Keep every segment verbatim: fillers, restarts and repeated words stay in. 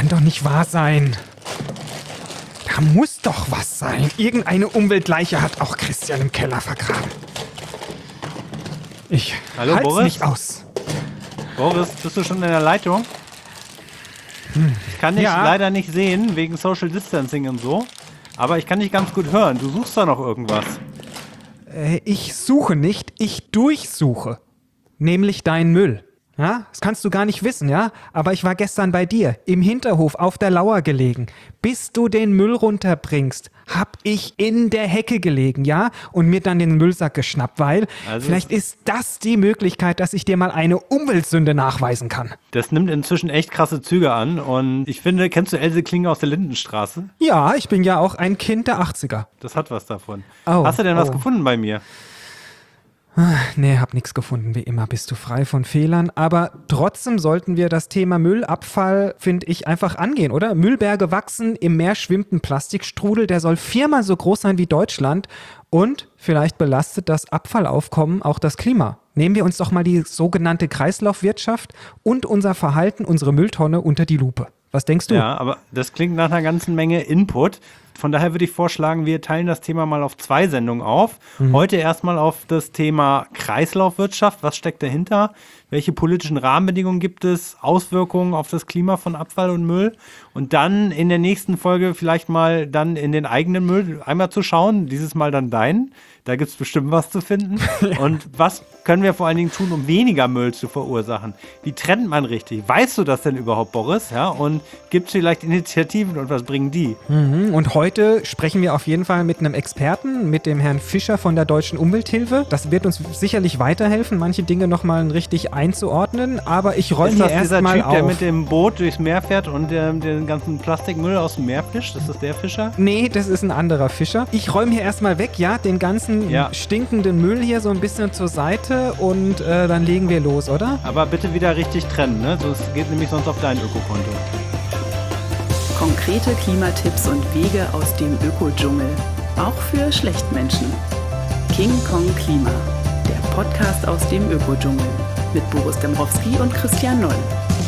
kann doch nicht wahr sein. Da muss doch was sein. Irgendeine Umweltleiche hat auch Christian im Keller vergraben. Ich Hallo, halt's Boris? nicht aus. Boris, bist du schon in der Leitung? Ich kann dich Ja. leider nicht sehen, wegen Social Distancing und so. Aber ich kann dich ganz gut hören. Du suchst da noch irgendwas. Äh, ich suche nicht, ich durchsuche. Nämlich deinen Müll. Ja, das kannst du gar nicht wissen, ja? Aber ich war gestern bei dir, im Hinterhof, auf der Lauer gelegen. Bis du den Müll runterbringst, hab ich in der Hecke gelegen, ja? Und mir dann den Müllsack geschnappt, weil Also vielleicht ist das die Möglichkeit, dass ich dir mal eine Umweltsünde nachweisen kann. Das nimmt inzwischen echt krasse Züge an. Und ich finde, kennst du Else Klinger aus der Lindenstraße? Ja, ich bin ja auch ein Kind der achtziger. Das hat was davon. Oh, Hast du denn was oh. gefunden bei mir? Nee, hab nichts gefunden. Wie immer bist du frei von Fehlern. Aber trotzdem sollten wir das Thema Müllabfall, finde ich, einfach angehen, oder? Müllberge wachsen, im Meer schwimmt ein Plastikstrudel, der soll viermal so groß sein wie Deutschland. Und vielleicht belastet das Abfallaufkommen auch das Klima. Nehmen wir uns doch mal die sogenannte Kreislaufwirtschaft und unser Verhalten, unsere Mülltonne unter die Lupe. Was denkst du? Ja, aber das klingt nach einer ganzen Menge Input. Von daher würde ich vorschlagen, wir teilen das Thema mal auf zwei Sendungen auf. Mhm. Heute erstmal auf das Thema Kreislaufwirtschaft. Was steckt dahinter? Welche politischen Rahmenbedingungen gibt es? Auswirkungen auf das Klima von Abfall und Müll? Und dann in der nächsten Folge vielleicht mal dann in den eigenen Müll einmal zu schauen. Dieses Mal dann deinen. Da gibt es bestimmt was zu finden. Ja. Und was können wir vor allen Dingen tun, um weniger Müll zu verursachen? Wie trennt man richtig? Weißt du das denn überhaupt, Boris? Ja? Und gibt es vielleicht Initiativen und was bringen die? Mhm. Und heute sprechen wir auf jeden Fall mit einem Experten, mit dem Herrn Fischer von der Deutschen Umwelthilfe. Das wird uns sicherlich weiterhelfen, manche Dinge nochmal richtig einzuordnen. Aber ich räume hier erstmal auf. Ist das dieser Typ, der mit dem Boot durchs Meer fährt und der, den ganzen Plastikmüll aus dem Meer fischt? Ist das der Fischer? Nee, das ist ein anderer Fischer. Ich räume hier erstmal weg, ja, den ganzen Ja. stinkenden Müll hier so ein bisschen zur Seite und äh, dann legen wir los, oder? Aber bitte wieder richtig trennen, ne? Das geht nämlich sonst auf dein Ökokonto. Konkrete Klimatipps und Wege aus dem Ökodschungel. Auch für Schlechtmenschen. King Kong Klima. Der Podcast aus dem Ökodschungel. Mit Boris Dembrowski und Christian Noll.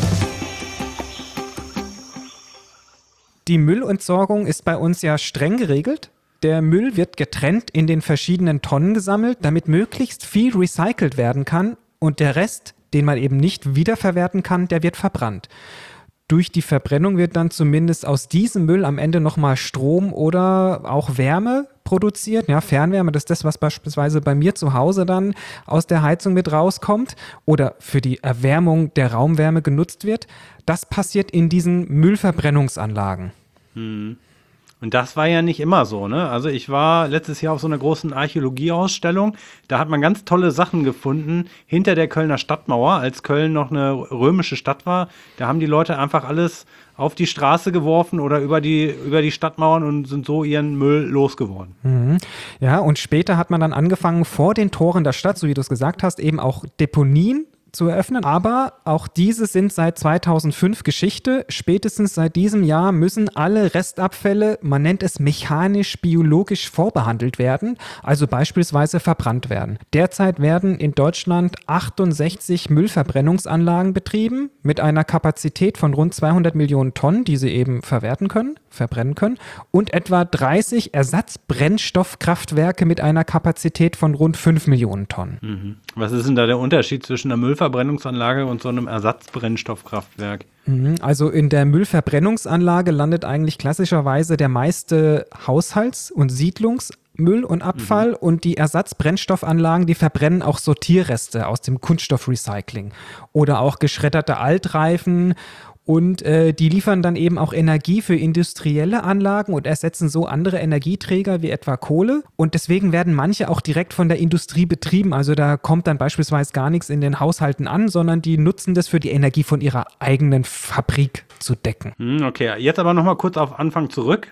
Die Müllentsorgung ist bei uns ja streng geregelt. Der Müll wird getrennt in den verschiedenen Tonnen gesammelt, damit möglichst viel recycelt werden kann und der Rest, den man eben nicht wiederverwerten kann, der wird verbrannt. Durch die Verbrennung wird dann zumindest aus diesem Müll am Ende nochmal Strom oder auch Wärme produziert. Ja, Fernwärme, das ist das, was beispielsweise bei mir zu Hause dann aus der Heizung mit rauskommt oder für die Erwärmung der Raumwärme genutzt wird. Das passiert in diesen Müllverbrennungsanlagen. Hm. Und das war ja nicht immer so, ne? Also ich war letztes Jahr auf so einer großen Archäologieausstellung. Da hat man ganz tolle Sachen gefunden hinter der Kölner Stadtmauer, als Köln noch eine römische Stadt war. Da haben die Leute einfach alles auf die Straße geworfen oder über die, über die Stadtmauern und sind so ihren Müll losgeworden. Mhm. Ja, und später hat man dann angefangen, vor den Toren der Stadt, so wie du es gesagt hast, eben auch Deponien zu eröffnen, aber auch diese sind seit zweitausendfünf Geschichte. Spätestens seit diesem Jahr müssen alle Restabfälle, man nennt es mechanisch-biologisch vorbehandelt werden, also beispielsweise verbrannt werden. Derzeit werden in Deutschland achtundsechzig Müllverbrennungsanlagen betrieben mit einer Kapazität von rund zweihundert Millionen Tonnen, die sie eben verwerten können, verbrennen können, und etwa dreißig Ersatzbrennstoffkraftwerke mit einer Kapazität von rund fünf Millionen Tonnen. Mhm. Was ist denn da der Unterschied zwischen einer Müllverbrennungsanlage und so einem Ersatzbrennstoffkraftwerk? Also in der Müllverbrennungsanlage landet eigentlich klassischerweise der meiste Haushalts- und Siedlungsmüll und Abfall, mhm. und die Ersatzbrennstoffanlagen, die verbrennen auch Sortierreste aus dem Kunststoffrecycling oder auch geschredderte Altreifen. Und äh, die liefern dann eben auch Energie für industrielle Anlagen und ersetzen so andere Energieträger wie etwa Kohle. Und deswegen werden manche auch direkt von der Industrie betrieben. Also da kommt dann beispielsweise gar nichts in den Haushalten an, sondern die nutzen das für die Energie von ihrer eigenen Fabrik zu decken. Hm, okay, jetzt aber nochmal kurz auf Anfang zurück.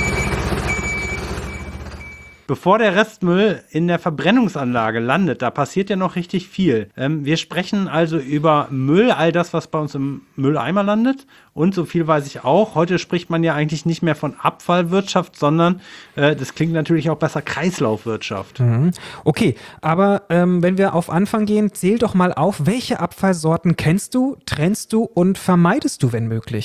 Bevor der Restmüll in der Verbrennungsanlage landet, da passiert ja noch richtig viel. Ähm, wir sprechen also über Müll, all das, was bei uns im Mülleimer landet. Und so viel weiß ich auch, heute spricht man ja eigentlich nicht mehr von Abfallwirtschaft, sondern, äh, das klingt natürlich auch besser, Kreislaufwirtschaft. Mhm. Okay, aber ähm, wenn wir auf Anfang gehen, zähl doch mal auf, welche Abfallsorten kennst du, trennst du und vermeidest du, wenn möglich?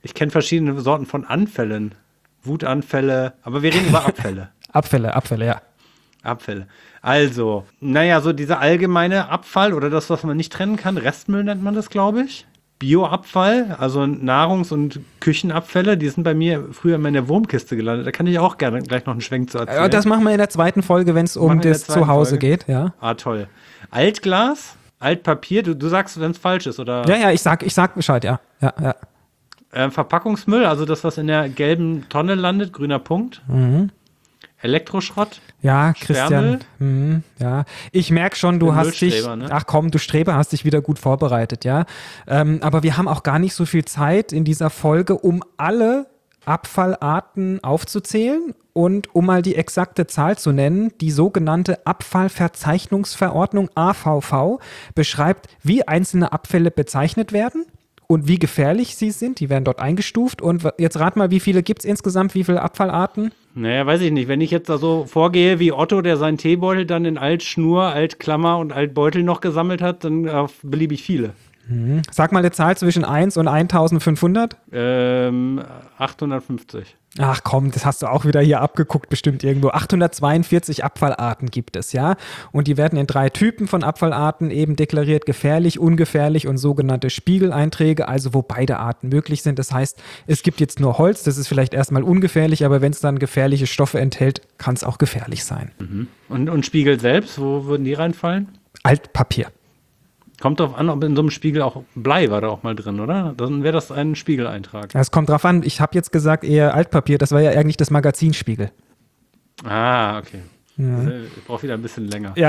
Ich kenne verschiedene Sorten von Anfällen. Wutanfälle, aber wir reden über Abfälle. Abfälle, Abfälle, ja. Abfälle. Also, naja, so dieser allgemeine Abfall oder das, was man nicht trennen kann, Restmüll nennt man das, glaube ich. Bioabfall, also Nahrungs- und Küchenabfälle, die sind bei mir früher immer in der Wurmkiste gelandet. Da kann ich auch gerne gleich noch einen Schwenk zu erzählen. Ja, das machen wir in der zweiten Folge, wenn es um das Zuhause Folge. geht. Ja. Ah, toll. Altglas, Altpapier, du, du sagst, wenn es falsch ist, oder? Ja, ja, ich sag, ich sag Bescheid, ja. ja, ja. Äh, Verpackungsmüll, also das, was in der gelben Tonne landet, grüner Punkt. Mhm. Elektroschrott. Ja, Christian. Mhm, ja, ich merke schon, du hast dich. Ne? Ach komm, du Streber, hast dich wieder gut vorbereitet, ja. Ähm, aber wir haben auch gar nicht so viel Zeit in dieser Folge, um alle Abfallarten aufzuzählen und um mal die exakte Zahl zu nennen. Die sogenannte Abfallverzeichnungsverordnung A V V beschreibt, wie einzelne Abfälle bezeichnet werden und wie gefährlich sie sind. Die werden dort eingestuft. Und jetzt rat mal, wie viele gibt es insgesamt, wie viele Abfallarten? Naja, weiß ich nicht. Wenn ich jetzt da so vorgehe wie Otto, der seinen Teebeutel dann in Altschnur, Altklammer und Altbeutel noch gesammelt hat, dann äh, beliebig viele. Mhm. Sag mal eine Zahl zwischen eins und eintausendfünfhundert. Ähm, achthundertfünfzig. Ach komm, das hast du auch wieder hier abgeguckt, bestimmt irgendwo. achthundertzweiundvierzig Abfallarten gibt es, ja. Und die werden in drei Typen von Abfallarten eben deklariert: gefährlich, ungefährlich und sogenannte Spiegeleinträge, also wo beide Arten möglich sind. Das heißt, es gibt jetzt nur Holz, das ist vielleicht erstmal ungefährlich, aber wenn es dann gefährliche Stoffe enthält, kann es auch gefährlich sein. Mhm. Und, und Spiegel selbst, wo würden die reinfallen? Altpapier. Kommt drauf an, ob in so einem Spiegel auch Blei war da auch mal drin, oder? Dann wäre das ein Spiegeleintrag. Es kommt drauf an. Ich habe jetzt gesagt eher Altpapier. Das war ja eigentlich das Magazinspiegel. Ah, okay. Ja. Ich brauche wieder ein bisschen länger. Ja.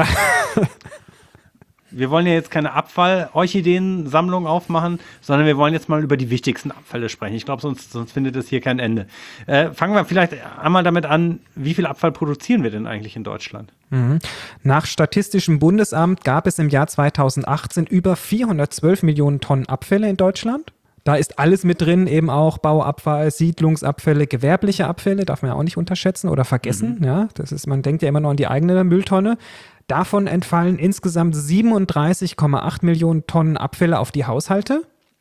Wir wollen ja jetzt keine Abfall-Orchideen-Sammlung aufmachen, sondern wir wollen jetzt mal über die wichtigsten Abfälle sprechen. Ich glaube, sonst, sonst findet es hier kein Ende. Äh, fangen wir vielleicht einmal damit an, wie viel Abfall produzieren wir denn eigentlich in Deutschland? Mhm. Nach Statistischem Bundesamt gab es im Jahr zweitausendachtzehn über vierhundertzwölf Millionen Tonnen Abfälle in Deutschland. Da ist alles mit drin, eben auch Bauabfall, Siedlungsabfälle, gewerbliche Abfälle, darf man ja auch nicht unterschätzen oder vergessen. Mhm. Ja, das ist, man denkt ja immer nur an die eigene Mülltonne. Davon entfallen insgesamt siebenunddreißig Komma acht Millionen Tonnen Abfälle auf die Haushalte.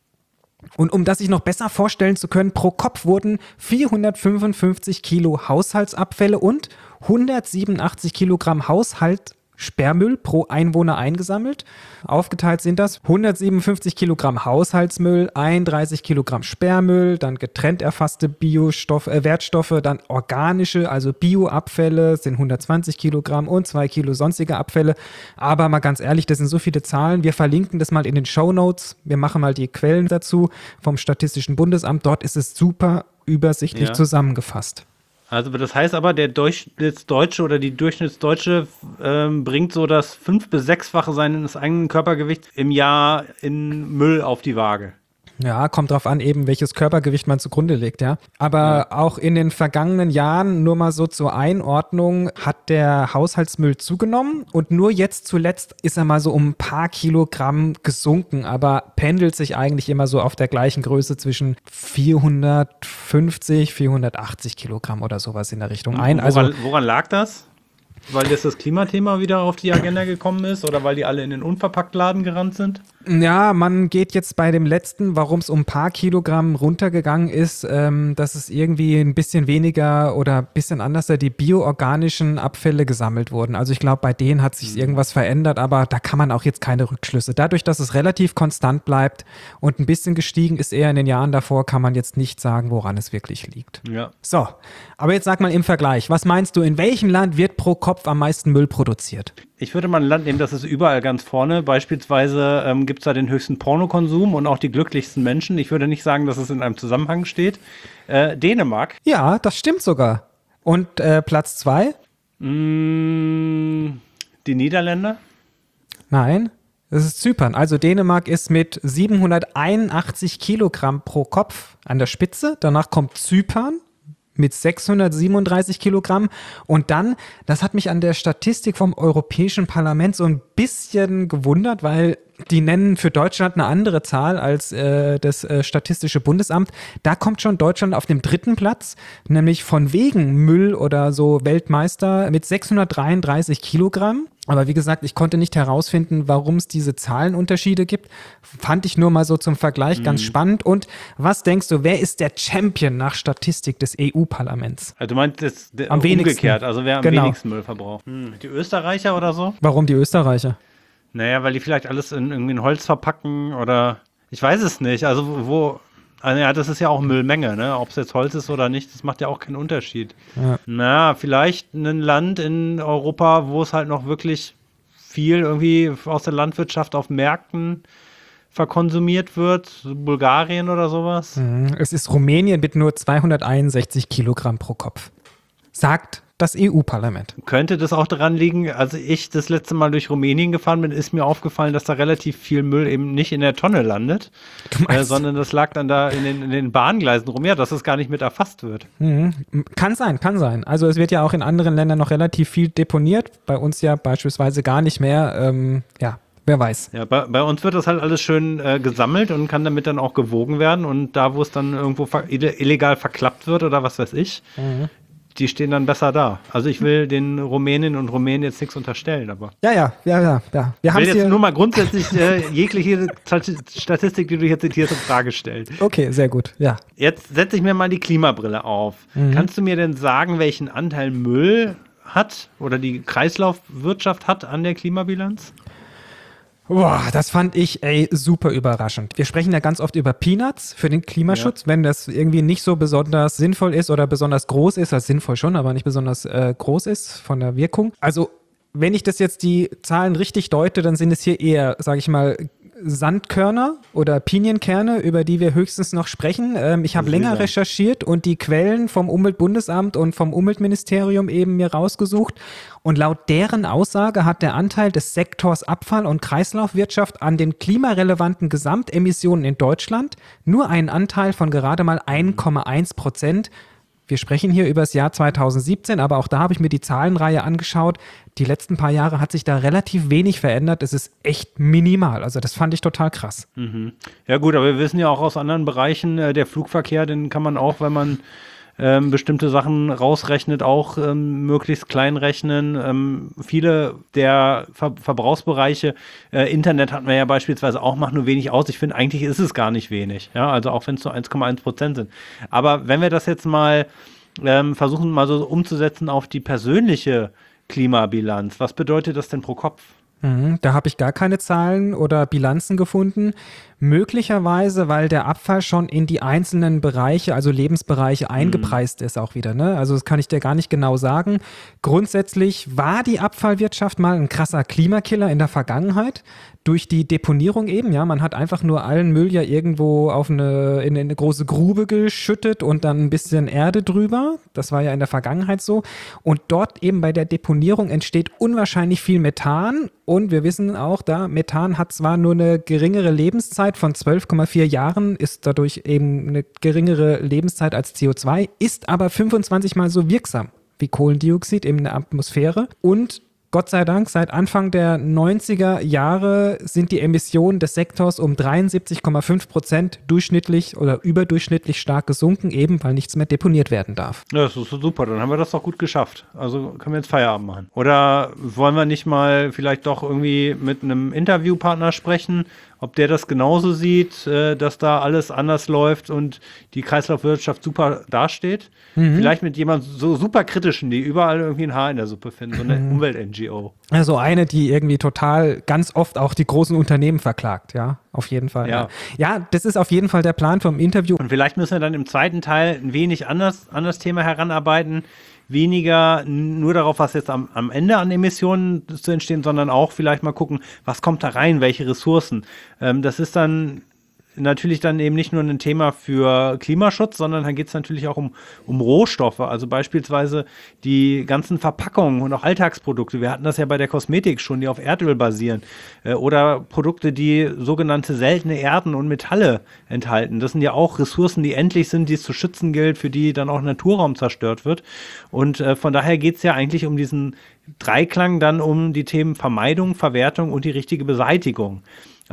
Und um das sich noch besser vorstellen zu können, pro Kopf wurden vierhundertfünfundfünfzig Kilo Haushaltsabfälle und hundertsiebenundachtzig Kilogramm Haushalt Sperrmüll pro Einwohner eingesammelt. Aufgeteilt sind das hundertsiebenundfünfzig Kilogramm Haushaltsmüll, einunddreißig Kilogramm Sperrmüll, dann getrennt erfasste Biostoff, äh, Wertstoffe, dann organische, also Bioabfälle sind hundertzwanzig Kilogramm und zwei Kilo sonstige Abfälle. Aber mal ganz ehrlich, das sind so viele Zahlen. Wir verlinken das mal in den Shownotes. Wir machen mal die Quellen dazu vom Statistischen Bundesamt. Dort ist es super übersichtlich ja. zusammengefasst. Also das heißt aber, der Durchschnittsdeutsche oder die Durchschnittsdeutsche ähm, bringt so das fünf- bis sechsfache seines eigenen Körpergewichts im Jahr in Müll auf die Waage. Ja, kommt drauf an, eben welches Körpergewicht man zugrunde legt, ja. Aber ja. auch in den vergangenen Jahren, nur mal so zur Einordnung, hat der Haushaltsmüll zugenommen und nur jetzt zuletzt ist er mal so um ein paar Kilogramm gesunken, aber pendelt sich eigentlich immer so auf der gleichen Größe zwischen vierhundertfünfzig, vierhundertachtzig Kilogramm oder sowas in der Richtung ein. Woran, also, woran lag das? Weil jetzt das Klimathema wieder auf die Agenda gekommen ist oder weil die alle in den Unverpacktladen gerannt sind? Ja, man geht jetzt bei dem letzten, warum es um ein paar Kilogramm runtergegangen ist, ähm, dass es irgendwie ein bisschen weniger oder ein bisschen anders die bioorganischen Abfälle gesammelt wurden. Also ich glaube, bei denen hat sich irgendwas verändert, aber da kann man auch jetzt keine Rückschlüsse. Dadurch, dass es relativ konstant bleibt und ein bisschen gestiegen ist eher in den Jahren davor, kann man jetzt nicht sagen, woran es wirklich liegt. Ja. So, aber jetzt sag mal im Vergleich, was meinst du, in welchem Land wird pro Kopf am meisten Müll produziert? Ich würde mal ein Land nehmen, das ist überall ganz vorne. Beispielsweise ähm, gibt es da den höchsten Pornokonsum und auch die glücklichsten Menschen. Ich würde nicht sagen, dass es in einem Zusammenhang steht. Äh, Dänemark. Ja, das stimmt sogar. Und äh, Platz zwei? Mm, die Niederländer. Nein, das ist Zypern. Also Dänemark ist mit siebenhunderteinundachtzig Kilogramm pro Kopf an der Spitze. Danach kommt Zypern mit sechshundertsiebenunddreißig Kilogramm. Und dann, das hat mich an der Statistik vom Europäischen Parlament so ein bisschen gewundert, weil die nennen für Deutschland eine andere Zahl als äh, das äh, Statistische Bundesamt. Da kommt schon Deutschland auf dem dritten Platz, nämlich von wegen Müll oder so Weltmeister mit sechshundertdreiunddreißig Kilogramm. Aber wie gesagt, ich konnte nicht herausfinden, warum es diese Zahlenunterschiede gibt. Fand ich nur mal so zum Vergleich ganz Mhm. spannend. Und was denkst du, wer ist der Champion nach Statistik des E U-Parlaments? Also du meinst das, der, Am wenigsten. umgekehrt, also wer am Genau. wenigsten Müll verbraucht. Hm. Die Österreicher oder so? Warum die Österreicher? Naja, weil die vielleicht alles in, irgendwie in Holz verpacken oder ich weiß es nicht. Also wo, also ja, das ist ja auch Müllmenge, ne? Ob es jetzt Holz ist oder nicht, das macht ja auch keinen Unterschied. Ja. Na, vielleicht ein Land in Europa, wo es halt noch wirklich viel irgendwie aus der Landwirtschaft auf Märkten verkonsumiert wird, so Bulgarien oder sowas. Mhm. Es ist Rumänien mit nur zweihunderteinundsechzig Kilogramm pro Kopf. Sagt das E U-Parlament. Könnte das auch daran liegen, als ich das letzte Mal durch Rumänien gefahren bin, ist mir aufgefallen, dass da relativ viel Müll eben nicht in der Tonne landet, äh, sondern das lag dann da in den, in den Bahngleisen rum, ja, dass es gar nicht mit erfasst wird. Mhm. Kann sein, kann sein. Also es wird ja auch in anderen Ländern noch relativ viel deponiert, bei uns ja beispielsweise gar nicht mehr. Ähm, ja, wer weiß. Ja, bei, bei uns wird das halt alles schön äh, gesammelt und kann damit dann auch gewogen werden und da, wo es dann irgendwo ver illegal verklappt wird oder was weiß ich, Mhm. die stehen dann besser da. Also ich will den Rumäninnen und Rumänen jetzt nichts unterstellen, aber Ja, ja, ja, ja. ja. Wir ich haben will jetzt hier. nur mal grundsätzlich äh, jegliche Statistik, die du hier zitierst, in Frage stellen. Okay, sehr gut. Ja. Jetzt setze ich mir mal die Klimabrille auf. Mhm. Kannst du mir denn sagen, welchen Anteil Müll hat oder die Kreislaufwirtschaft hat an der Klimabilanz? Boah, das fand ich, ey, super überraschend. Wir sprechen ja ganz oft über Peanuts für den Klimaschutz, wenn das irgendwie nicht so besonders sinnvoll ist oder besonders groß ist, also sinnvoll schon, aber nicht besonders äh, groß ist von der Wirkung. Also, wenn ich das jetzt die Zahlen richtig deute, dann sind es hier eher, sage ich mal, Sandkörner oder Pinienkerne, über die wir höchstens noch sprechen. Ähm, ich habe länger Sesam. recherchiert und die Quellen vom Umweltbundesamt und vom Umweltministerium eben mir rausgesucht. Und laut deren Aussage hat der Anteil des Sektors Abfall- und Kreislaufwirtschaft an den klimarelevanten Gesamtemissionen in Deutschland nur einen Anteil von gerade mal eins Komma eins Prozent. Wir sprechen hier über das Jahr zweitausendsiebzehn, aber auch da habe ich mir die Zahlenreihe angeschaut. Die letzten paar Jahre hat sich da relativ wenig verändert. Es ist echt minimal. Also das fand ich total krass. Mhm. Ja gut, aber wir wissen ja auch aus anderen Bereichen, äh, der Flugverkehr, den kann man auch, wenn man ähm, bestimmte Sachen rausrechnet, auch ähm, möglichst klein rechnen. Ähm, viele der Ver Verbrauchsbereiche, äh, Internet hatten wir ja beispielsweise auch, macht nur wenig aus. Ich finde, eigentlich ist es gar nicht wenig. Ja, also auch wenn es nur eins Komma eins Prozent sind. Aber wenn wir das jetzt mal ähm, versuchen, mal so umzusetzen auf die persönliche Klimabilanz, was bedeutet das denn pro Kopf? Mhm, da habe ich gar keine Zahlen oder Bilanzen gefunden. Möglicherweise, weil der Abfall schon in die einzelnen Bereiche, also Lebensbereiche eingepreist ist auch wieder. Ne? Also das kann ich dir gar nicht genau sagen. Grundsätzlich war die Abfallwirtschaft mal ein krasser Klimakiller in der Vergangenheit. Durch die Deponierung eben, ja, man hat einfach nur allen Müll ja irgendwo auf eine, in eine große Grube geschüttet und dann ein bisschen Erde drüber. Das war ja in der Vergangenheit so. Und dort eben bei der Deponierung entsteht unwahrscheinlich viel Methan. Und wir wissen auch, da Methan hat zwar nur eine geringere Lebenszeit von zwölf Komma vier Jahren, ist dadurch eben eine geringere Lebenszeit als C O zwei, ist aber fünfundzwanzig Mal so wirksam wie Kohlendioxid in der Atmosphäre. Und Gott sei Dank, seit Anfang der neunziger Jahre sind die Emissionen des Sektors um dreiundsiebzig Komma fünf Prozent durchschnittlich oder überdurchschnittlich stark gesunken, eben weil nichts mehr deponiert werden darf. Ja, das ist so super, dann haben wir das doch gut geschafft. Also können wir jetzt Feierabend machen. Oder wollen wir nicht mal vielleicht doch irgendwie mit einem Interviewpartner sprechen, ob der das genauso sieht, äh, dass da alles anders läuft und die Kreislaufwirtschaft super dasteht? Mhm. Vielleicht mit jemandem so super kritischen, die überall irgendwie ein Haar in der Suppe finden, so eine mhm. Umwelt-N G O. Also eine, die irgendwie total ganz oft auch die großen Unternehmen verklagt, ja, auf jeden Fall. Ja. ja, das ist auf jeden Fall der Plan vom Interview. Und vielleicht müssen wir dann im zweiten Teil ein wenig anders an das Thema heranarbeiten, weniger nur darauf, was jetzt am, am Ende an Emissionen zu entstehen, sondern auch vielleicht mal gucken, was kommt da rein, welche Ressourcen. Ähm, das ist dann natürlich dann eben nicht nur ein Thema für Klimaschutz, sondern dann geht es natürlich auch um, um Rohstoffe, also beispielsweise die ganzen Verpackungen und auch Alltagsprodukte. Wir hatten das ja bei der Kosmetik schon, die auf Erdöl basieren. Äh, oder Produkte, die sogenannte seltene Erden und Metalle enthalten. Das sind ja auch Ressourcen, die endlich sind, die es zu schützen gilt, für die dann auch Naturraum zerstört wird. Und äh, von daher geht es ja eigentlich um diesen Dreiklang dann um die Themen Vermeidung, Verwertung und die richtige Beseitigung.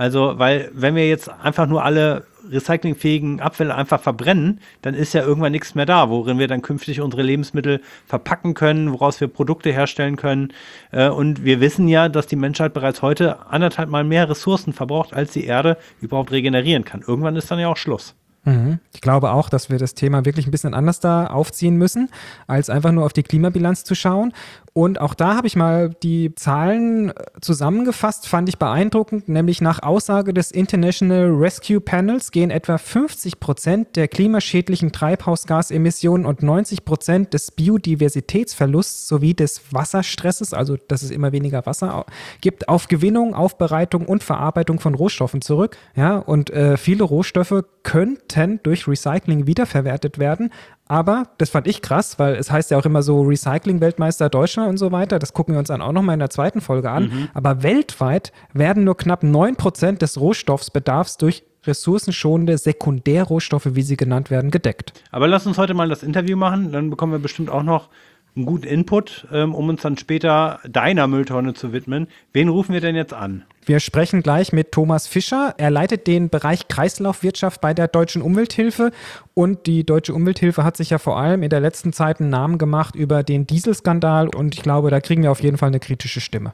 Also, weil wenn wir jetzt einfach nur alle recyclingfähigen Abfälle einfach verbrennen, dann ist ja irgendwann nichts mehr da, worin wir dann künftig unsere Lebensmittel verpacken können, woraus wir Produkte herstellen können. Und wir wissen ja, dass die Menschheit bereits heute anderthalb Mal mehr Ressourcen verbraucht, als die Erde überhaupt regenerieren kann. Irgendwann ist dann ja auch Schluss. Ich glaube auch, dass wir das Thema wirklich ein bisschen anders da aufziehen müssen, als einfach nur auf die Klimabilanz zu schauen. Und auch da habe ich mal die Zahlen zusammengefasst, fand ich beeindruckend, nämlich nach Aussage des International Rescue Panels gehen etwa fünfzig Prozent der klimaschädlichen Treibhausgasemissionen und neunzig Prozent des Biodiversitätsverlusts sowie des Wasserstresses, also dass es immer weniger Wasser gibt, auf Gewinnung, Aufbereitung und Verarbeitung von Rohstoffen zurück. Ja, und äh, viele Rohstoffe könnten durch Recycling wiederverwertet werden. Aber das fand ich krass, weil es heißt ja auch immer so Recycling-Weltmeister Deutschland und so weiter. Das gucken wir uns dann auch nochmal in der zweiten Folge an. Mhm. Aber weltweit werden nur knapp neun Prozent des Rohstoffsbedarfs durch ressourcenschonende Sekundärrohstoffe, wie sie genannt werden, gedeckt. Aber lass uns heute mal das Interview machen. Dann bekommen wir bestimmt auch noch einen guten Input, ähm, um uns dann später deiner Mülltonne zu widmen. Wen rufen wir denn jetzt an? Wir sprechen gleich mit Thomas Fischer. Er leitet den Bereich Kreislaufwirtschaft bei der Deutschen Umwelthilfe. Und die Deutsche Umwelthilfe hat sich ja vor allem in der letzten Zeit einen Namen gemacht über den Dieselskandal. Und ich glaube, da kriegen wir auf jeden Fall eine kritische Stimme.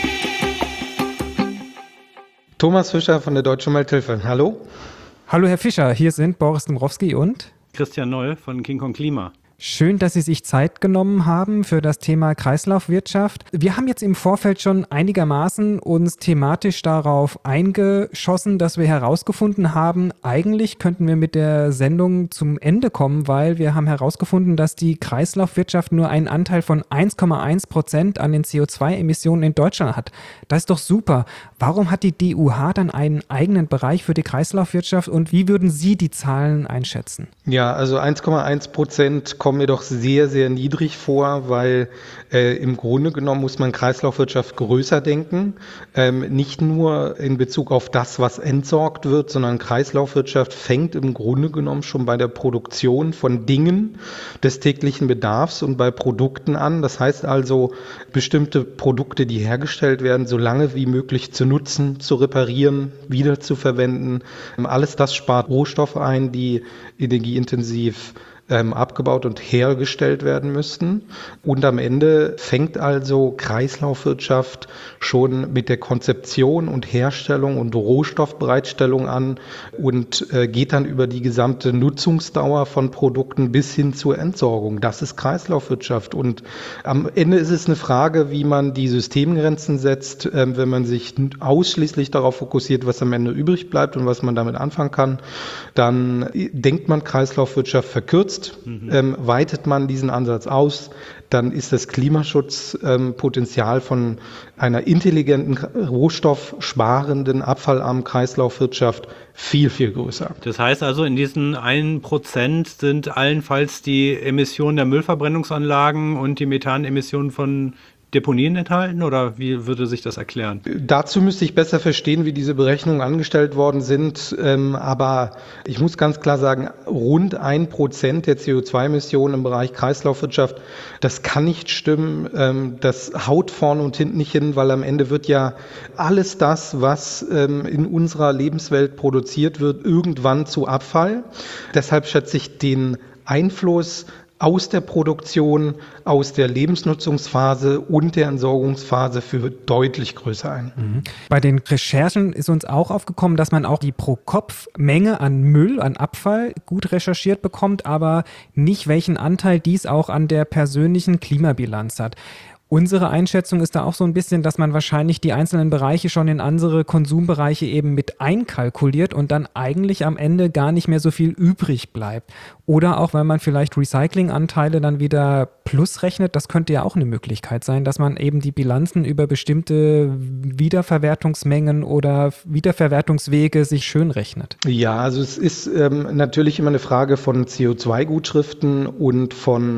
Thomas Fischer von der Deutschen Umwelthilfe. Hallo. Hallo Herr Fischer, hier sind Boris Dombrowski und Christian Noll von King Kong Klima. Schön, dass Sie sich Zeit genommen haben für das Thema Kreislaufwirtschaft. Wir haben jetzt im Vorfeld schon einigermaßen uns thematisch darauf eingeschossen, dass wir herausgefunden haben, eigentlich könnten wir mit der Sendung zum Ende kommen, weil wir haben herausgefunden, dass die Kreislaufwirtschaft nur einen Anteil von eins Komma eins Prozent an den C O zwei Emissionen in Deutschland hat. Das ist doch super. Warum hat die D U H dann einen eigenen Bereich für die Kreislaufwirtschaft und wie würden Sie die Zahlen einschätzen? Ja, also eins Komma eins Prozent kommen mir doch sehr, sehr niedrig vor, weil äh, im Grunde genommen muss man Kreislaufwirtschaft größer denken. Ähm, nicht nur in Bezug auf das, was entsorgt wird, sondern Kreislaufwirtschaft fängt im Grunde genommen schon bei der Produktion von Dingen des täglichen Bedarfs und bei Produkten an. Das heißt also, bestimmte Produkte, die hergestellt werden, so lange wie möglich zu nutzen, zu reparieren, wieder zu verwenden. Alles das spart Rohstoffe ein, die energieintensiv Ähm, abgebaut und hergestellt werden müssten. Und am Ende fängt also Kreislaufwirtschaft schon mit der Konzeption und Herstellung und Rohstoffbereitstellung an und äh, geht dann über die gesamte Nutzungsdauer von Produkten bis hin zur Entsorgung. Das ist Kreislaufwirtschaft. Und am Ende ist es eine Frage, wie man die Systemgrenzen setzt, äh, wenn man sich ausschließlich darauf fokussiert, was am Ende übrig bleibt und was man damit anfangen kann, dann denkt man Kreislaufwirtschaft verkürzt. Mhm. Ähm, weitet man diesen Ansatz aus, dann ist das Klimaschutzpotenzial ähm, von einer intelligenten, rohstoffsparenden, abfallarmen Kreislaufwirtschaft viel, viel größer. Das heißt also, in diesen ein Prozent sind allenfalls die Emissionen der Müllverbrennungsanlagen und die Methanemissionen von Deponien enthalten oder wie würde sich das erklären? Dazu müsste ich besser verstehen, wie diese Berechnungen angestellt worden sind. Ähm, aber ich muss ganz klar sagen, rund ein Prozent der C O zwei Emissionen im Bereich Kreislaufwirtschaft, das kann nicht stimmen. Ähm, das haut vorne und hinten nicht hin, weil am Ende wird ja alles das, was ähm, in unserer Lebenswelt produziert wird, irgendwann zu Abfall. Deshalb schätze ich den Einfluss aus der Produktion, aus der Lebensnutzungsphase und der Entsorgungsphase für deutlich größer ein. Mhm. Bei den Recherchen ist uns auch aufgekommen, dass man auch die Pro-Kopf-Menge an Müll, an Abfall gut recherchiert bekommt, aber nicht welchen Anteil dies auch an der persönlichen Klimabilanz hat. Unsere Einschätzung ist da auch so ein bisschen, dass man wahrscheinlich die einzelnen Bereiche schon in andere Konsumbereiche eben mit einkalkuliert und dann eigentlich am Ende gar nicht mehr so viel übrig bleibt. Oder auch, weil man vielleicht Recyclinganteile dann wieder plus rechnet, das könnte ja auch eine Möglichkeit sein, dass man eben die Bilanzen über bestimmte Wiederverwertungsmengen oder Wiederverwertungswege sich schön rechnet. Ja, also es ist ähm, natürlich immer eine Frage von C O zwei Gutschriften und von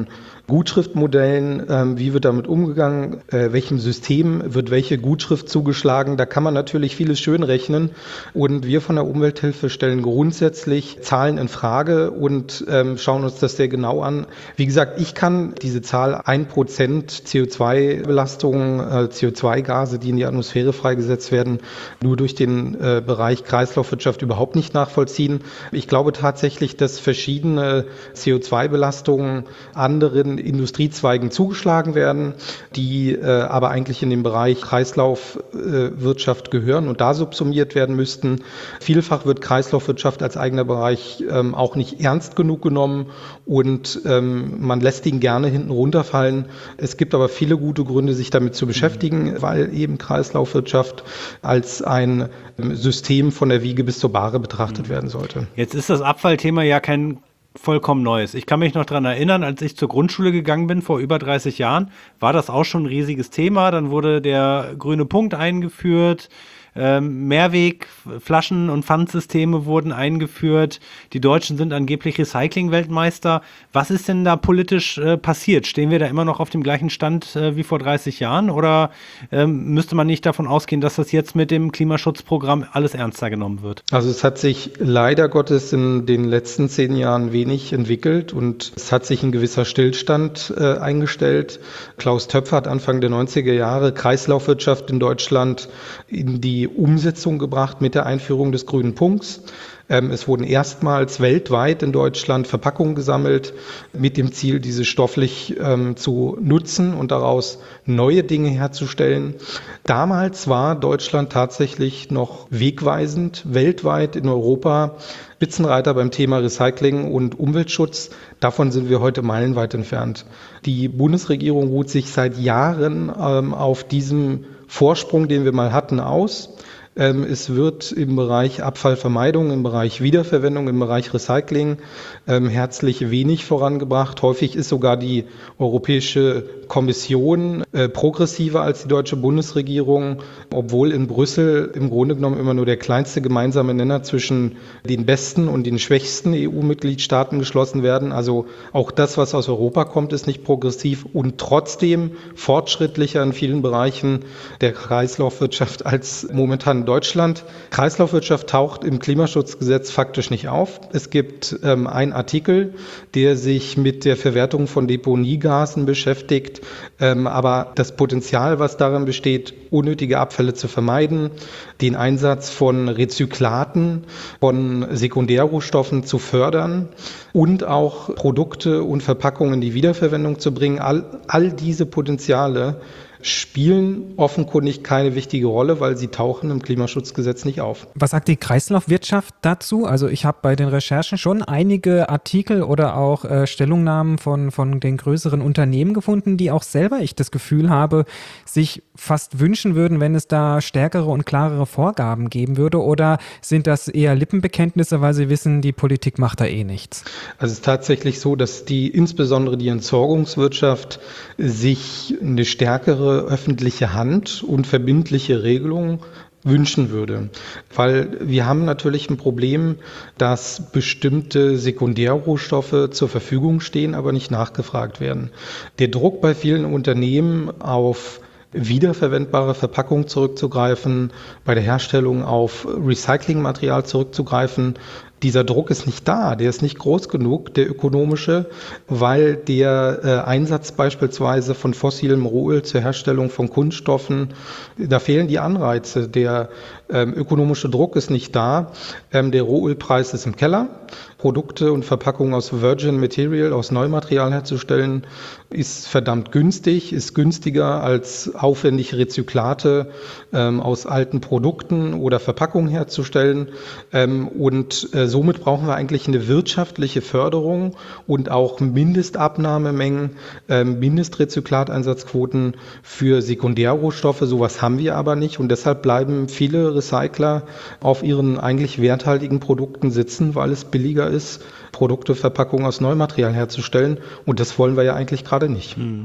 Gutschriftmodellen, ähm, wie wird damit umgegangen, äh, welchem System wird welche Gutschrift zugeschlagen. Da kann man natürlich vieles schön rechnen und wir von der Umwelthilfe stellen grundsätzlich Zahlen in Frage und ähm, schauen uns das sehr genau an. Wie gesagt, ich kann diese Zahl ein Prozent C O zwei Belastung, äh, C O zwei Gase, die in die Atmosphäre freigesetzt werden, nur durch den äh, Bereich Kreislaufwirtschaft überhaupt nicht nachvollziehen. Ich glaube tatsächlich, dass verschiedene C O zwei Belastungen anderen Industriezweigen zugeschlagen werden, die äh, aber eigentlich in den Bereich Kreislaufwirtschaft äh, gehören und da subsumiert werden müssten. Vielfach wird Kreislaufwirtschaft als eigener Bereich ähm, auch nicht ernst genug genommen und ähm, man lässt ihn gerne hinten runterfallen. Es gibt aber viele gute Gründe, sich damit zu beschäftigen, weil eben Kreislaufwirtschaft als ein System von der Wiege bis zur Bahre betrachtet werden sollte. Jetzt ist das Abfallthema ja kein vollkommen Neues. Ich kann mich noch daran erinnern, als ich zur Grundschule gegangen bin, vor über dreißig Jahren, war das auch schon ein riesiges Thema. Dann wurde der grüne Punkt eingeführt. Ähm, Mehrwegflaschen- und Pfandsysteme wurden eingeführt. Die Deutschen sind angeblich Recycling-Weltmeister. Was ist denn da politisch äh, passiert? Stehen wir da immer noch auf dem gleichen Stand äh, wie vor dreißig Jahren? Oder ähm, müsste man nicht davon ausgehen, dass das jetzt mit dem Klimaschutzprogramm alles ernster genommen wird? Also es hat sich leider Gottes in den letzten zehn Jahren wenig entwickelt und es hat sich ein gewisser Stillstand äh, eingestellt. Klaus Töpfer hat Anfang der neunziger Jahre Kreislaufwirtschaft in Deutschland in die Umsetzung gebracht mit der Einführung des grünen Punkts. Ähm, es wurden erstmals weltweit in Deutschland Verpackungen gesammelt mit dem Ziel, diese stofflich ähm, zu nutzen und daraus neue Dinge herzustellen. Damals war Deutschland tatsächlich noch wegweisend, weltweit in Europa Spitzenreiter beim Thema Recycling und Umweltschutz. Davon sind wir heute meilenweit entfernt. Die Bundesregierung ruht sich seit Jahren ähm, auf diesem Vorsprung, den wir mal hatten, aus. Ähm, es wird im Bereich Abfallvermeidung, im Bereich Wiederverwendung, im Bereich Recycling ähm, herzlich wenig vorangebracht. Häufig ist sogar die Europäische Kommission äh, progressiver als die deutsche Bundesregierung, obwohl in Brüssel im Grunde genommen immer nur der kleinste gemeinsame Nenner zwischen den besten und den schwächsten E U-Mitgliedstaaten geschlossen werden. Also auch das, was aus Europa kommt, ist nicht progressiv und trotzdem fortschrittlicher in vielen Bereichen der Kreislaufwirtschaft als momentan in Deutschland. Kreislaufwirtschaft taucht im Klimaschutzgesetz faktisch nicht auf. Es gibt ähm, einen Artikel, der sich mit der Verwertung von Deponiegasen beschäftigt, ähm, aber das Potenzial, was darin besteht, unnötige Abfälle zu vermeiden, den Einsatz von Rezyklaten, von Sekundärrohstoffen zu fördern und auch Produkte und Verpackungen in die Wiederverwendung zu bringen, all, all diese Potenziale spielen offenkundig keine wichtige Rolle, weil sie tauchen im Klimaschutzgesetz nicht auf. Was sagt die Kreislaufwirtschaft dazu? Also ich habe bei den Recherchen schon einige Artikel oder auch äh, Stellungnahmen von, von den größeren Unternehmen gefunden, die auch selber, ich das Gefühl habe, sich fast wünschen würden, wenn es da stärkere und klarere Vorgaben geben würde, oder sind das eher Lippenbekenntnisse, weil sie wissen, die Politik macht da eh nichts? Also es ist tatsächlich so, dass die insbesondere die Entsorgungswirtschaft sich eine stärkere öffentliche Hand und verbindliche Regelungen wünschen würde. Weil wir haben natürlich ein Problem, dass bestimmte Sekundärrohstoffe zur Verfügung stehen, aber nicht nachgefragt werden. Der Druck bei vielen Unternehmen auf wiederverwendbare Verpackung zurückzugreifen, bei der Herstellung auf Recyclingmaterial zurückzugreifen, dieser Druck ist nicht da, der ist nicht groß genug, der ökonomische, weil der äh, Einsatz beispielsweise von fossilem Rohöl zur Herstellung von Kunststoffen, da fehlen die Anreize. Der ähm, ökonomische Druck ist nicht da, ähm, der Rohölpreis ist im Keller. Produkte und Verpackungen aus Virgin Material, aus Neumaterial herzustellen, ist verdammt günstig, ist günstiger als aufwendige Rezyklate ähm, aus alten Produkten oder Verpackungen herzustellen. Ähm, und äh, somit brauchen wir eigentlich eine wirtschaftliche Förderung und auch Mindestabnahmemengen, äh, Mindestrezyklateinsatzquoten für Sekundärrohstoffe. Sowas haben wir aber nicht und deshalb bleiben viele Recycler auf ihren eigentlich werthaltigen Produkten sitzen, weil es billiger ist, Produkte, Verpackungen aus Neumaterial herzustellen. Und das wollen wir ja eigentlich gerade nicht. Hm.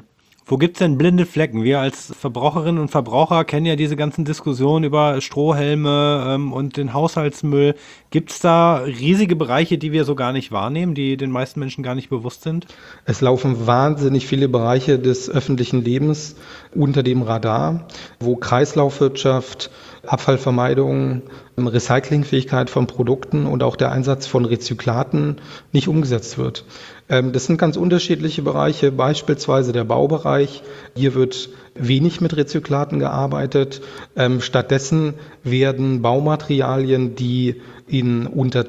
Wo gibt's denn blinde Flecken? Wir als Verbraucherinnen und Verbraucher kennen ja diese ganzen Diskussionen über Strohhelme ähm, und den Haushaltsmüll. Gibt's da riesige Bereiche, die wir so gar nicht wahrnehmen, die den meisten Menschen gar nicht bewusst sind? Es laufen wahnsinnig viele Bereiche des öffentlichen Lebens unter dem Radar, wo Kreislaufwirtschaft, Abfallvermeidung, Recyclingfähigkeit von Produkten und auch der Einsatz von Rezyklaten nicht umgesetzt wird. Das sind ganz unterschiedliche Bereiche, beispielsweise der Baubereich. Hier wird wenig mit Rezyklaten gearbeitet. Stattdessen werden Baumaterialien, die in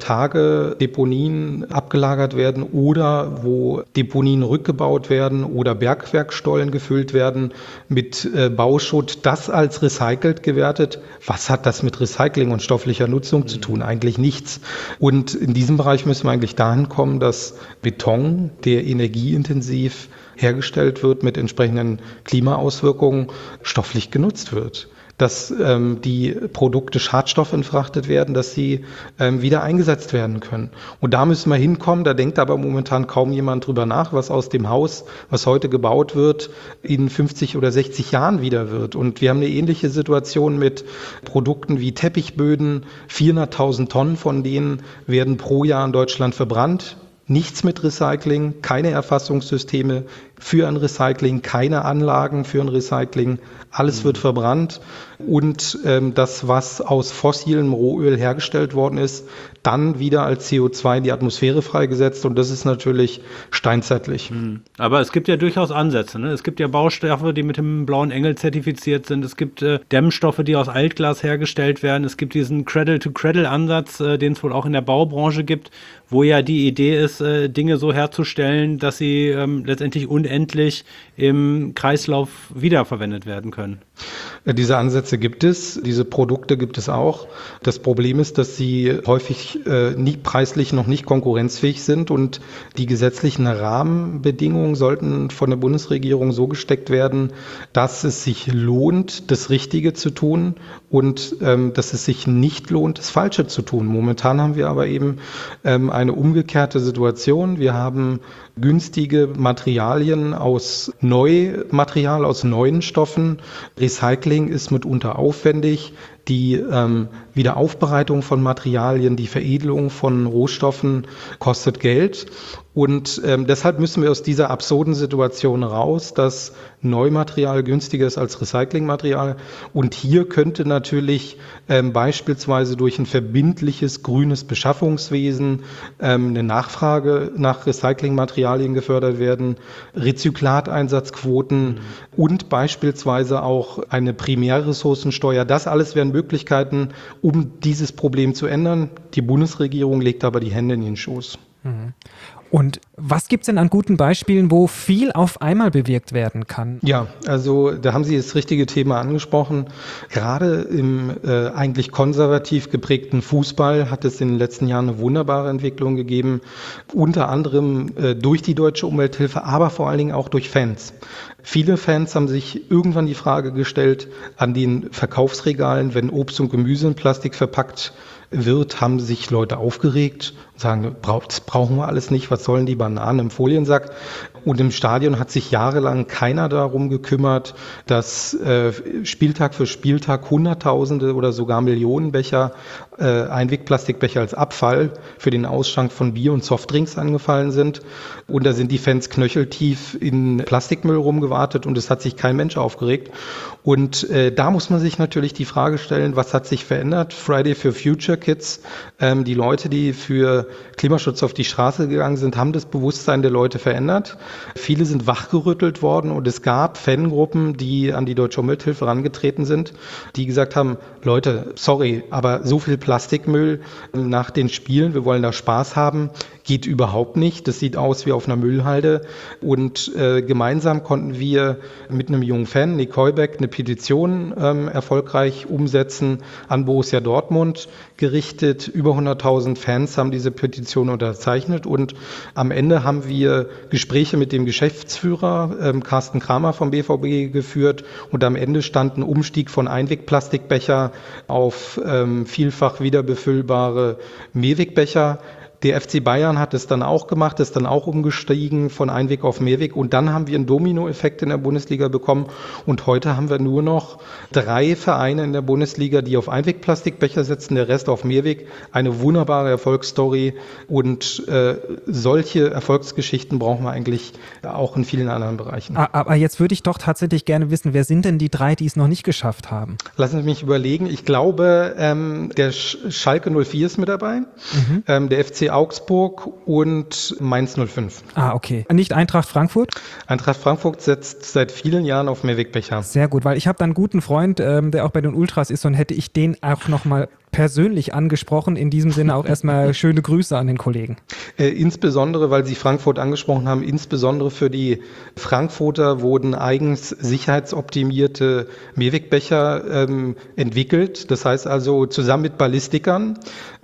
Untertage-Deponien abgelagert werden oder wo Deponien rückgebaut werden oder Bergwerkstollen gefüllt werden, mit Bauschutt, das als recycelt gewertet. Was hat das mit Recycling und stofflicher Nutzung zu tun? Eigentlich nichts. Und in diesem Bereich müssen wir eigentlich dahin kommen, dass Beton, der energieintensiv hergestellt wird, mit entsprechenden Klimaauswirkungen, stofflich genutzt wird. Dass ähm, die Produkte schadstoffentfrachtet werden, dass sie ähm, wieder eingesetzt werden können. Und da müssen wir hinkommen, da denkt aber momentan kaum jemand drüber nach, was aus dem Haus, was heute gebaut wird, in fünfzig oder sechzig Jahren wieder wird. Und wir haben eine ähnliche Situation mit Produkten wie Teppichböden. vierhunderttausend Tonnen von denen werden pro Jahr in Deutschland verbrannt. Nichts mit Recycling, keine Erfassungssysteme für ein Recycling, keine Anlagen für ein Recycling. Alles wird verbrannt und ähm, das, was aus fossilem Rohöl hergestellt worden ist, dann wieder als C O zwei in die Atmosphäre freigesetzt und das ist natürlich steinzeitlich. Aber es gibt ja durchaus Ansätze, ne? Es gibt ja Baustoffe, die mit dem Blauen Engel zertifiziert sind. Es gibt äh, Dämmstoffe, die aus Altglas hergestellt werden. Es gibt diesen Cradle-to-Cradle-Ansatz, äh, den es wohl auch in der Baubranche gibt, wo ja die Idee ist, äh, Dinge so herzustellen, dass sie ähm, letztendlich unendlich im Kreislauf wiederverwendet werden können. Diese Ansätze gibt es, diese Produkte gibt es auch. Das Problem ist, dass sie häufig äh, nie, preislich noch nicht konkurrenzfähig sind und die gesetzlichen Rahmenbedingungen sollten von der Bundesregierung so gesteckt werden, dass es sich lohnt, das Richtige zu tun und ähm, dass es sich nicht lohnt, das Falsche zu tun. Momentan haben wir aber eben ähm, eine umgekehrte Situation. Wir haben günstige Materialien aus Neumaterial, aus neuen Stoffen. Recycling ist mitunter aufwendig. Die ähm, Wiederaufbereitung von Materialien, die Veredelung von Rohstoffen kostet Geld. Und ähm, deshalb müssen wir aus dieser absurden Situation raus, dass Neumaterial günstiger ist als Recyclingmaterial. Und hier könnte natürlich ähm, beispielsweise durch ein verbindliches grünes Beschaffungswesen ähm, eine Nachfrage nach Recyclingmaterialien gefördert werden, Rezyklateinsatzquoten mhm. und beispielsweise auch eine Primärressourcensteuer. Das alles wären Möglichkeiten, um dieses Problem zu ändern. Die Bundesregierung legt aber die Hände in den Schoß. Mhm. Und was gibt es denn an guten Beispielen, wo viel auf einmal bewirkt werden kann? Ja, also da haben Sie das richtige Thema angesprochen. Gerade im äh, eigentlich konservativ geprägten Fußball hat es in den letzten Jahren eine wunderbare Entwicklung gegeben, unter anderem äh, durch die Deutsche Umwelthilfe, aber vor allen Dingen auch durch Fans. Viele Fans haben sich irgendwann die Frage gestellt, an den Verkaufsregalen, wenn Obst und Gemüse in Plastik verpackt wird, haben sich Leute aufgeregt und sagen, das brauchen wir alles nicht, was sollen die Bananen im Foliensack? Und im Stadion hat sich jahrelang keiner darum gekümmert, dass äh, Spieltag für Spieltag Hunderttausende oder sogar Millionen Becher, äh, Einwegplastikbecher als Abfall für den Ausschank von Bier und Softdrinks angefallen sind. Und da sind die Fans knöcheltief in Plastikmüll rumgewartet und es hat sich kein Mensch aufgeregt. Und äh, da muss man sich natürlich die Frage stellen, was hat sich verändert? Friday for Future Kids, ähm, die Leute, die für Klimaschutz auf die Straße gegangen sind, haben das Bewusstsein der Leute verändert. Viele sind wachgerüttelt worden und es gab Fangruppen, die an die Deutsche Umwelthilfe herangetreten sind, die gesagt haben, Leute, sorry, aber so viel Plastikmüll nach den Spielen, wir wollen da Spaß haben, geht überhaupt nicht. Das sieht aus wie auf einer Müllhalde. Und äh, gemeinsam konnten wir mit einem jungen Fan, Nick Heubeck, eine Petition ähm, erfolgreich umsetzen an Borussia Dortmund gerichtet. Über hunderttausend Fans haben diese Petition unterzeichnet und am Ende haben wir Gespräche mit dem Geschäftsführer ähm, Carsten Kramer vom B V B geführt und am Ende stand ein Umstieg von Einwegplastikbecher auf ähm, vielfach wiederbefüllbare Mehrwegbecher. Der F C Bayern hat es dann auch gemacht, ist dann auch umgestiegen von Einweg auf Mehrweg. Und dann haben wir einen Dominoeffekt in der Bundesliga bekommen. Und heute haben wir nur noch drei Vereine in der Bundesliga, die auf Einwegplastikbecher setzen, der Rest auf Mehrweg. Eine wunderbare Erfolgsstory. Und äh, solche Erfolgsgeschichten brauchen wir eigentlich auch in vielen anderen Bereichen. Aber jetzt würde ich doch tatsächlich gerne wissen, wer sind denn die drei, die es noch nicht geschafft haben? Lassen Sie mich überlegen. Ich glaube, ähm, der Sch- Schalke null vier ist mit dabei, mhm. ähm, der F C Augsburg und Mainz null fünf. Ah, okay. Nicht Eintracht Frankfurt? Eintracht Frankfurt setzt seit vielen Jahren auf Mehrwegbecher. Sehr gut, weil ich habe da einen guten Freund, ähm, der auch bei den Ultras ist, und hätte ich den auch nochmal persönlich angesprochen. In diesem Sinne auch erstmal schöne Grüße an den Kollegen. Äh, insbesondere, weil Sie Frankfurt angesprochen haben, insbesondere für die Frankfurter wurden eigens sicherheitsoptimierte Mehrwegbecher ähm, entwickelt. Das heißt also zusammen mit Ballistikern.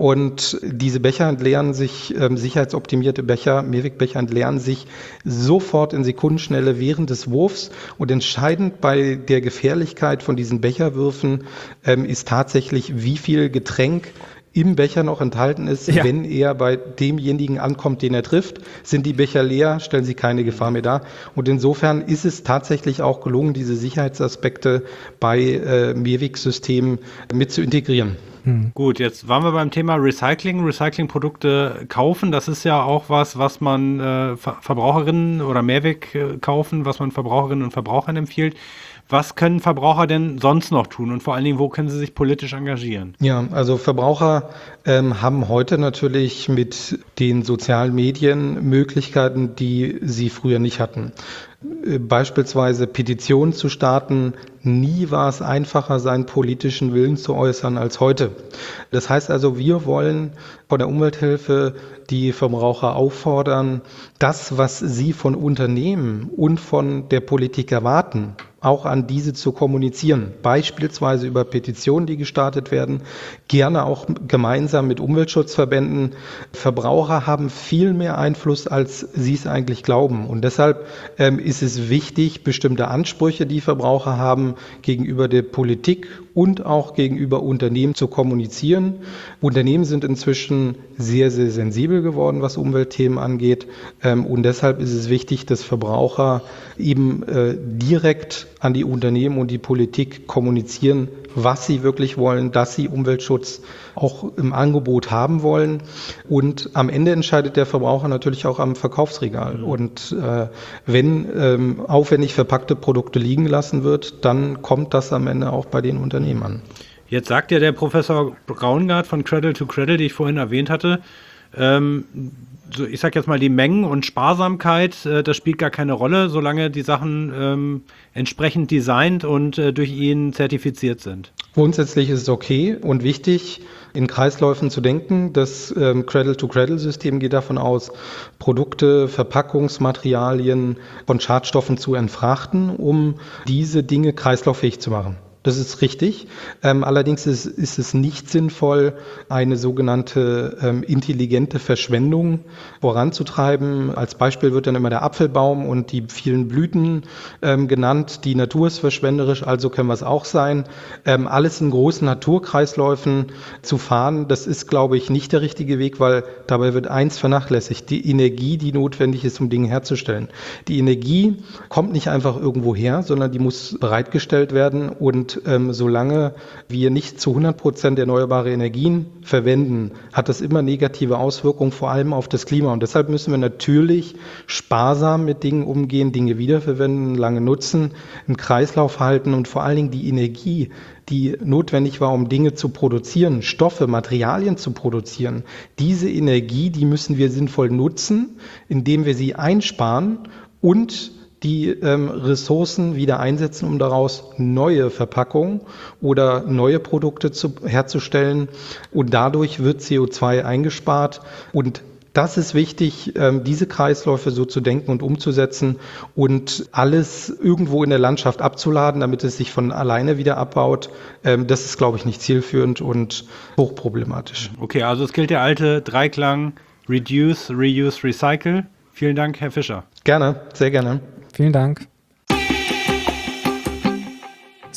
Und diese Becher entleeren sich, ähm, sicherheitsoptimierte Becher, Mehrwegbecher entleeren sich sofort in Sekundenschnelle während des Wurfs. Und entscheidend bei der Gefährlichkeit von diesen Becherwürfen ähm, ist tatsächlich, wie viel Getränk im Becher noch enthalten ist, ja. Wenn er bei demjenigen ankommt, den er trifft. Sind die Becher leer, stellen sie keine Gefahr mehr dar. Und insofern ist es tatsächlich auch gelungen, diese Sicherheitsaspekte bei äh, Mehrwegsystemen mit zu integrieren. Hm. Gut, jetzt waren wir beim Thema Recycling, Recyclingprodukte kaufen. Das ist ja auch was, was man äh, Ver- Verbraucherinnen oder Mehrweg äh, kaufen, was man Verbraucherinnen und Verbrauchern empfiehlt. Was können Verbraucher denn sonst noch tun und vor allen Dingen, wo können sie sich politisch engagieren? Ja, also Verbraucher ähm, haben heute natürlich mit den sozialen Medien Möglichkeiten, die sie früher nicht hatten. Äh, beispielsweise Petitionen zu starten. Nie war es einfacher, seinen politischen Willen zu äußern als heute. Das heißt also, wir wollen von der Umwelthilfe die Verbraucher auffordern, das, was sie von Unternehmen und von der Politik erwarten, auch an diese zu kommunizieren, beispielsweise über Petitionen, die gestartet werden, gerne auch gemeinsam mit Umweltschutzverbänden. Verbraucher haben viel mehr Einfluss, als sie es eigentlich glauben. Und deshalb ähm, ist es wichtig, bestimmte Ansprüche, die Verbraucher haben, gegenüber der Politik und auch gegenüber Unternehmen zu kommunizieren. Unternehmen sind inzwischen sehr, sehr sensibel geworden, was Umweltthemen angeht. Ähm, und deshalb ist es wichtig, dass Verbraucher eben äh, direkt an die Unternehmen und die Politik kommunizieren, was sie wirklich wollen, dass sie Umweltschutz auch im Angebot haben wollen. Und am Ende entscheidet der Verbraucher natürlich auch am Verkaufsregal. Und äh, wenn ähm, aufwendig verpackte Produkte liegen gelassen wird, dann kommt das am Ende auch bei den Unternehmen an. Jetzt sagt ja der Professor Braungart von Cradle to Cradle, die ich vorhin erwähnt hatte, ähm, so, ich sag jetzt mal, die Mengen und Sparsamkeit, äh, das spielt gar keine Rolle, solange die Sachen ähm, entsprechend designt und äh, durch ihn zertifiziert sind. Grundsätzlich ist es okay und wichtig, in Kreisläufen zu denken. Das ähm, Cradle-to-Cradle-System geht davon aus, Produkte, Verpackungsmaterialien von Schadstoffen zu entfrachten, um diese Dinge kreislauffähig zu machen. Das ist richtig. Ähm, allerdings ist, ist es nicht sinnvoll, eine sogenannte ähm, intelligente Verschwendung voranzutreiben. Als Beispiel wird dann immer der Apfelbaum und die vielen Blüten ähm, genannt. Die Natur ist verschwenderisch, also können wir es auch sein. Ähm, alles in großen Naturkreisläufen zu fahren, das ist, glaube ich, nicht der richtige Weg, weil dabei wird eins vernachlässigt: die Energie, die notwendig ist, um Dinge herzustellen. Die Energie kommt nicht einfach irgendwo her, sondern die muss bereitgestellt werden. Und ähm, solange wir nicht zu hundert Prozent erneuerbare Energien verwenden, hat das immer negative Auswirkungen, vor allem auf das Klima. Und deshalb müssen wir natürlich sparsam mit Dingen umgehen, Dinge wiederverwenden, lange nutzen, im Kreislauf halten und vor allen Dingen die Energie, die notwendig war, um Dinge zu produzieren, Stoffe, Materialien zu produzieren. Diese Energie, die müssen wir sinnvoll nutzen, indem wir sie einsparen und die ähm, Ressourcen wieder einsetzen, um daraus neue Verpackungen oder neue Produkte zu, herzustellen. Und dadurch wird C O zwei eingespart. Und das ist wichtig, ähm, diese Kreisläufe so zu denken und umzusetzen und alles irgendwo in der Landschaft abzuladen, damit es sich von alleine wieder abbaut. Ähm, das ist, glaube ich, nicht zielführend und hochproblematisch. Okay, also es gilt der alte Dreiklang Reduce, Reuse, Recycle. Vielen Dank, Herr Fischer. Gerne, sehr gerne. Vielen Dank.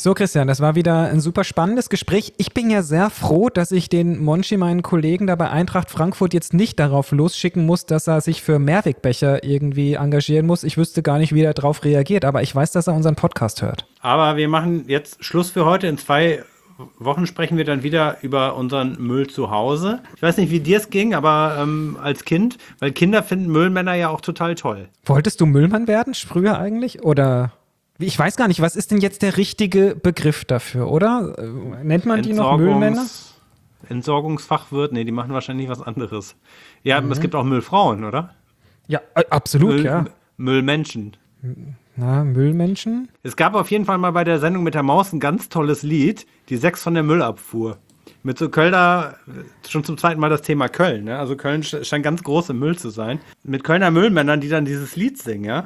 So, Christian, das war wieder ein super spannendes Gespräch. Ich bin ja sehr froh, dass ich den Monchi, meinen Kollegen da bei Eintracht Frankfurt, jetzt nicht darauf losschicken muss, dass er sich für Mehrwegbecher irgendwie engagieren muss. Ich wüsste gar nicht, wie er darauf reagiert, aber ich weiß, dass er unseren Podcast hört. Aber wir machen jetzt Schluss für heute. In zwei Wochen sprechen wir dann wieder über unseren Müll zu Hause. Ich weiß nicht, wie dir es ging, aber ähm, als Kind, weil Kinder finden Müllmänner ja auch total toll. Wolltest du Müllmann werden, früher eigentlich? Oder ich weiß gar nicht, was ist denn jetzt der richtige Begriff dafür, oder? Nennt man die noch Müllmänner? Entsorgungsfachwirt? Nee, die machen wahrscheinlich was anderes. Ja, mhm. Es gibt auch Müllfrauen, oder? Ja, absolut, Müll, ja. Müllmenschen. Na, Müllmenschen? Es gab auf jeden Fall mal bei der Sendung mit der Maus ein ganz tolles Lied, die Sechs von der Müllabfuhr. Mit so Kölner, schon zum zweiten Mal das Thema Köln, ne? Also Köln scheint ganz groß im Müll zu sein. Mit Kölner Müllmännern, die dann dieses Lied singen, ja?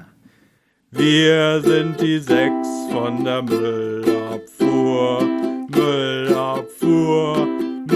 Wir sind die Sechs von der Müllabfuhr, Müllabfuhr,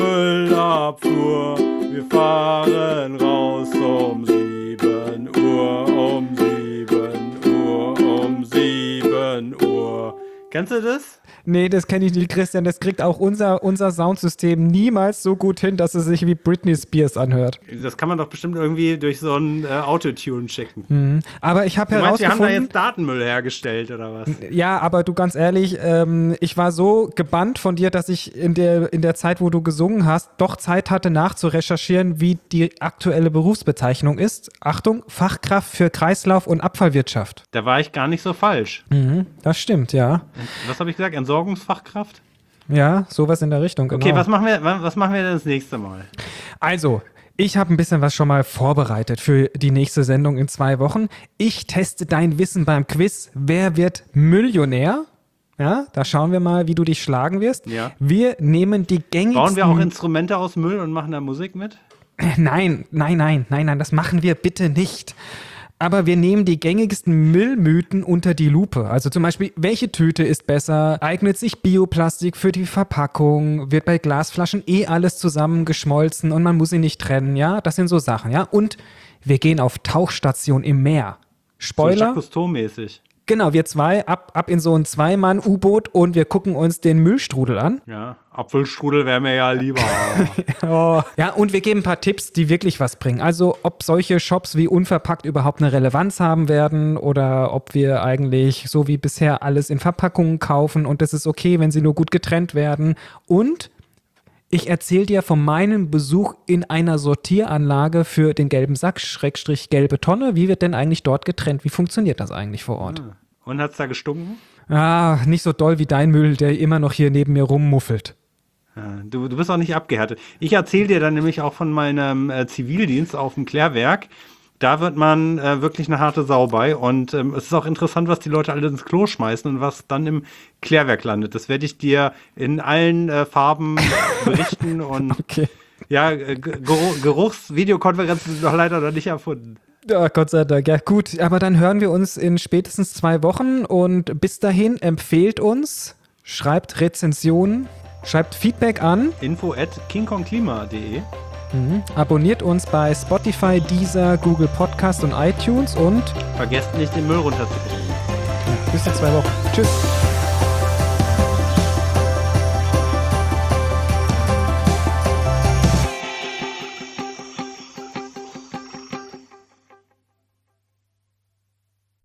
Müllabfuhr. Wir fahren raus um sieben Uhr, um sieben Uhr, um sieben Uhr. Kennst du das? Nee, das kenne ich nicht, Christian. Das kriegt auch unser, unser Soundsystem niemals so gut hin, dass es sich wie Britney Spears anhört. Das kann man doch bestimmt irgendwie durch so ein äh, Autotune checken. Mhm. Aber ich habe herausgefunden... Du meinst, wir haben da jetzt Datenmüll hergestellt, oder was? Ja, aber du, ganz ehrlich, ähm, ich war so gebannt von dir, dass ich in der, in der Zeit, wo du gesungen hast, doch Zeit hatte nachzurecherchieren, wie die aktuelle Berufsbezeichnung ist. Achtung, Fachkraft für Kreislauf- und Abfallwirtschaft. Da war ich gar nicht so falsch. Mhm, das stimmt, ja. Was habe ich gesagt? Entsorgungsfachkraft? Ja, sowas in der Richtung, genau. Okay, was machen wir, was machen wir denn das nächste Mal? Also, ich habe ein bisschen was schon mal vorbereitet für die nächste Sendung in zwei Wochen. Ich teste dein Wissen beim Quiz. Wer wird Millionär? Ja, da schauen wir mal, wie du dich schlagen wirst. Ja. Wir nehmen die gängigsten... Bauen wir auch Instrumente aus Müll und machen da Musik mit? Nein, nein, nein, nein, nein, das machen wir bitte nicht. Aber wir nehmen die gängigsten Müllmythen unter die Lupe. Also zum Beispiel, welche Tüte ist besser? Eignet sich Bioplastik für die Verpackung? Wird bei Glasflaschen eh alles zusammengeschmolzen und man muss sie nicht trennen? Ja, das sind so Sachen, ja. Und wir gehen auf Tauchstation im Meer. Spoiler. So Jacques Cousteau-mäßig. Genau, wir zwei, ab, ab in so ein Zwei-Mann-U-Boot und wir gucken uns den Müllstrudel an. Ja, Apfelstrudel wäre mir ja lieber. Oh. Ja, und wir geben ein paar Tipps, die wirklich was bringen. Also, ob solche Shops wie Unverpackt überhaupt eine Relevanz haben werden oder ob wir eigentlich so wie bisher alles in Verpackungen kaufen und das ist okay, wenn sie nur gut getrennt werden. Und ich erzähle dir von meinem Besuch in einer Sortieranlage für den gelben Sack, Schrägstrich gelbe Tonne. Wie wird denn eigentlich dort getrennt? Wie funktioniert das eigentlich vor Ort? Und hat's da gestunken? Ah, nicht so doll wie dein Müll, der immer noch hier neben mir rummuffelt. Ja, du, du bist auch nicht abgehärtet. Ich erzähle dir dann nämlich auch von meinem äh, Zivildienst auf dem Klärwerk. Da wird man äh, wirklich eine harte Sau bei. Und ähm, es ist auch interessant, was die Leute alle ins Klo schmeißen und was dann im Klärwerk landet. Das werde ich dir in allen äh, Farben berichten. Und Okay. ja, äh, Geruch, Geruchsvideokonferenzen sind noch leider noch nicht erfunden. Ja, Gott sei Dank. Ja, gut. Aber dann hören wir uns in spätestens zwei Wochen. Und bis dahin empfehlt uns, schreibt Rezensionen, schreibt Feedback an. info at kingkongklima punkt de. Mhm. Abonniert uns bei Spotify, Deezer, Google Podcast und iTunes und Vergesst nicht, den Müll runterzubringen. bis in zwei Wochen. Tschüss.